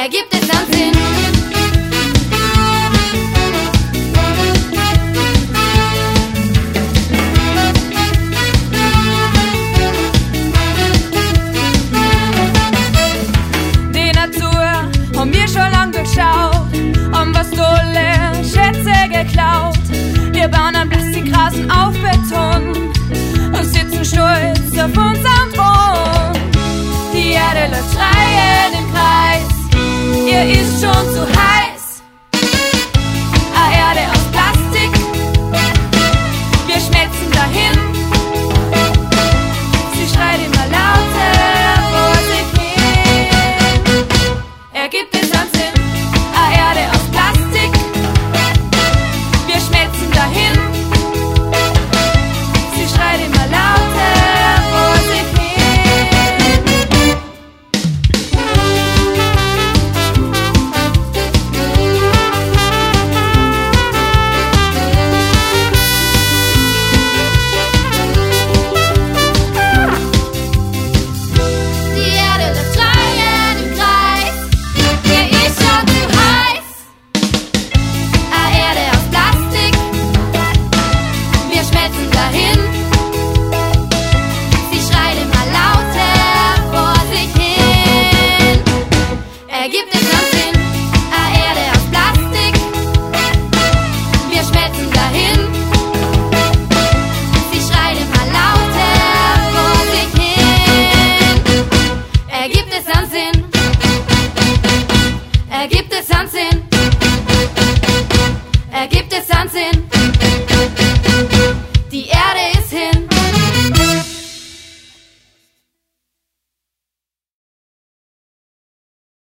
ergibt es dann Sinn. Die Natur haben wir schon lang durchschaut, haben was tolle Schätze geklaut. Wir bauen an Plastikrasen auf Beton und sitzen stolz auf unserem Thron. Die Erde läuft schreiend im Kreis, ihr ist schon zu heiß.